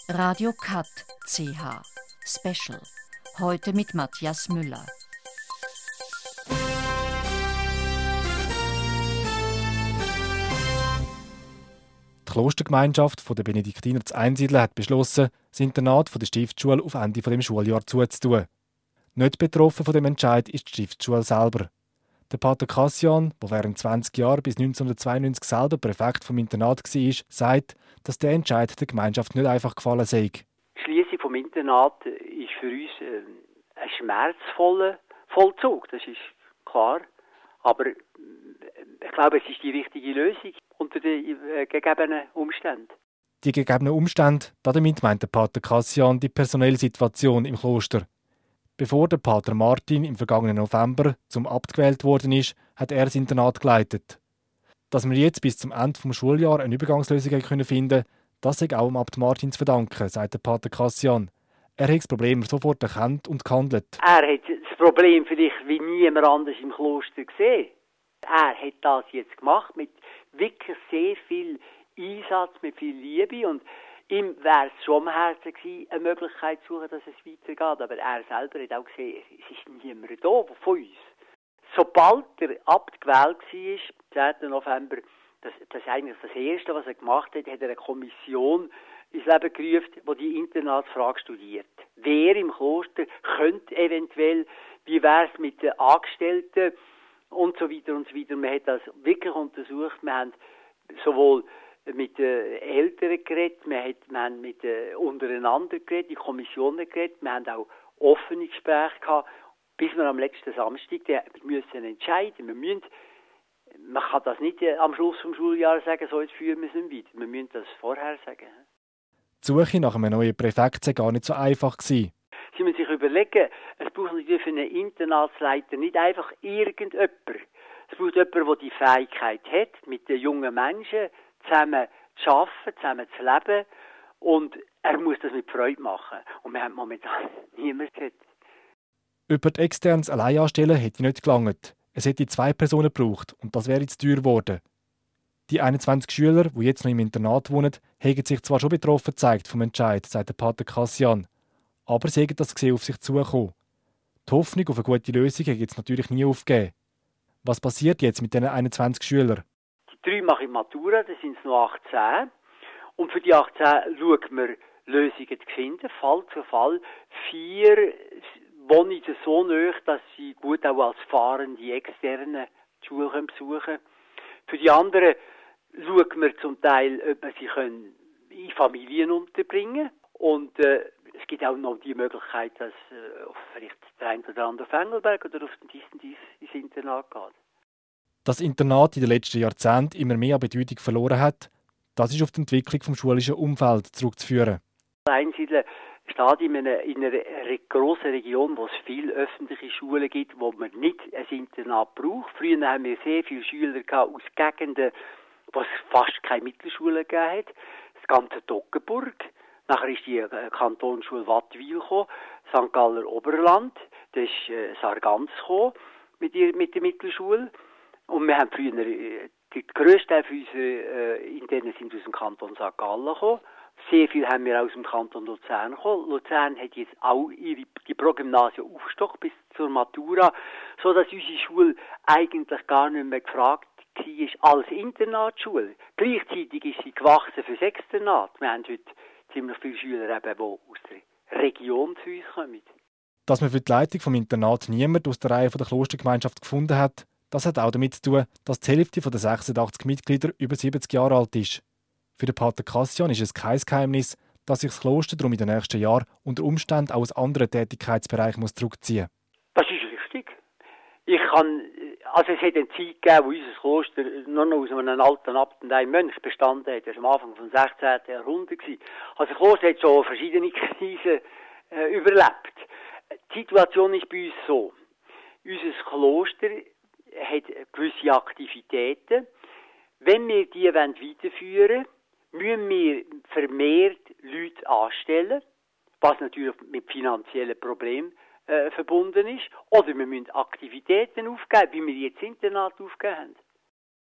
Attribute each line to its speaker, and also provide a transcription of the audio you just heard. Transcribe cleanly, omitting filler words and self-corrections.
Speaker 1: Radio Cut CH Special. Heute mit Matthias Müller.
Speaker 2: Die Klostergemeinschaft der Benediktiner zu Einsiedeln hat beschlossen, das Internat der Stiftsschule auf Ende des Schuljahres zuzutun. Nicht betroffen von dem Entscheid ist die Stiftsschule selber. Der Pater Cassian, der während 20 Jahren bis 1992 selber Präfekt vom Internat war, sagt, dass der Entscheid der Gemeinschaft nicht einfach gefallen sei.
Speaker 3: Die Schliessung vom Internat ist für uns ein schmerzvoller Vollzug, das ist klar. Aber ich glaube, es ist die richtige Lösung unter den gegebenen Umständen.
Speaker 2: Die gegebenen Umstände, damit meint der Pater Cassian die personelle Situation im Kloster. Bevor der Pater Martin im vergangenen November zum Abt gewählt worden ist, hat er das Internat geleitet. Dass wir jetzt bis zum Ende des Schuljahres eine Übergangslösung finden können, das sei auch dem Abt Martin zu verdanken, sagt der Pater Cassian. Er hat das Problem sofort erkannt und gehandelt.
Speaker 3: Er hat das Problem vielleicht wie niemand anders im Kloster gesehen. Er hat das jetzt gemacht mit wirklich sehr viel Einsatz, mit viel Liebe, und ihm wäre es schon am Herzen gewesen, eine Möglichkeit zu suchen, dass es weitergeht. Aber er selber hat auch gesehen, es ist niemand da von uns. Sobald der Abt gewählt war, 10. November, das ist eigentlich das Erste, was er gemacht hat, hat er eine Kommission ins Leben gerufen, die Internatsfrage studiert. Wer im Kloster könnte eventuell, wie wäre es mit den Angestellten und so weiter und so weiter. Man hat das wirklich untersucht. Wir haben sowohl mit den Eltern geredet, wir haben mit untereinander geredet, die Kommissionen geredet, wir haben auch offene Gespräche gehabt, bis wir am letzten Samstag müssen entscheiden. Man kann das nicht am Schluss des Schuljahres sagen, so jetzt führen wir es nicht weiter. Wir müssen das vorher sagen.
Speaker 2: Die Suche nach einem neuen Präfekt sei gar nicht so einfach gewesen.
Speaker 3: Sie müssen sich überlegen, es braucht natürlich für einen Internatsleiter nicht einfach irgendjemand. Es braucht jemanden, der die Fähigkeit hat, mit den jungen Menschen zusammen zu arbeiten, zusammen zu leben, und er muss das mit Freude machen. Und wir haben momentan niemanden gehört.
Speaker 2: Über die externes Alleinanstellen hätte nicht gelangt. Es hätte 2 Personen gebraucht und das wäre zu teuer geworden. Die 21 Schüler, die jetzt noch im Internat wohnen, haben sich zwar schon betroffen gezeigt vom Entscheid, sagt der Pater Cassian, aber sie haben das gesehen auf sich zukommen. Die Hoffnung auf eine gute Lösung hat jetzt natürlich nie aufgegeben. Was passiert jetzt mit diesen 21 Schülern?
Speaker 3: Die 3 machen Matura, das sind noch 18. Und für die 18 schauen wir Lösungen zu finden, Fall zu Fall. 4 wohnen so nahe, dass sie gut auch als fahrende Externe die Schule besuchen können. Für die anderen schauen wir zum Teil, ob wir sie in Familien unterbringen können. Und es gibt auch noch die Möglichkeit, dass vielleicht der eine oder andere auf Engelberg oder auf dies ins Internat geht.
Speaker 2: Dass das Internat in den letzten Jahrzehnten immer mehr an Bedeutung verloren hat, das ist auf die Entwicklung des schulischen Umfelds zurückzuführen.
Speaker 3: Einsiedeln steht in einer grossen Region, wo es viele öffentliche Schulen gibt, wo man nicht ein Internat braucht. Früher haben wir sehr viele Schüler aus Gegenden, wo es fast keine Mittelschule gegeben hat. Das ganze Toggenburg. Nachher ist die Kantonsschule Wattwil gekommen, St. Galler Oberland, dann ist Sargans gekommen mit der Mittelschule. Und wir haben früher, die grösste Teil von unseren Internen sind aus dem Kanton St. Gallen gekommen. Sehr viel haben wir aus dem Kanton Luzern gekommen. Luzern hat jetzt auch die Progymnasien aufgestockt bis zur Matura, sodass unsere Schule eigentlich gar nicht mehr gefragt war als Internatsschule. Gleichzeitig ist sie gewachsen für das Externat. Wir haben heute ziemlich viele Schüler, die aus der Region zu uns kommen.
Speaker 2: Dass man für die Leitung des Internats niemand aus der Reihe der Klostergemeinschaft gefunden hat, das hat auch damit zu tun, dass die Hälfte der 86 Mitglieder über 70 Jahre alt ist. Für den Pater Cassian ist es kein Geheimnis, dass sich das Kloster darum in den nächsten Jahren unter Umständen auch aus anderen Tätigkeitsbereichen zurückziehen muss.
Speaker 3: Das ist richtig. Es hat eine Zeit gegeben, wo unser Kloster nur noch aus einem alten Abt und einem Mönch bestanden hat. Das war am Anfang des 16. Jahrhunderts. Also das Kloster hat schon verschiedene Krisen überlebt. Die Situation ist bei uns so. Unser Kloster hat gewisse Aktivitäten. Wenn wir die weiterführen wollen, müssen wir vermehrt Leute anstellen, was natürlich mit finanziellen Problemen verbunden ist. Oder wir müssen Aktivitäten aufgeben, wie wir jetzt Internat aufgegeben haben.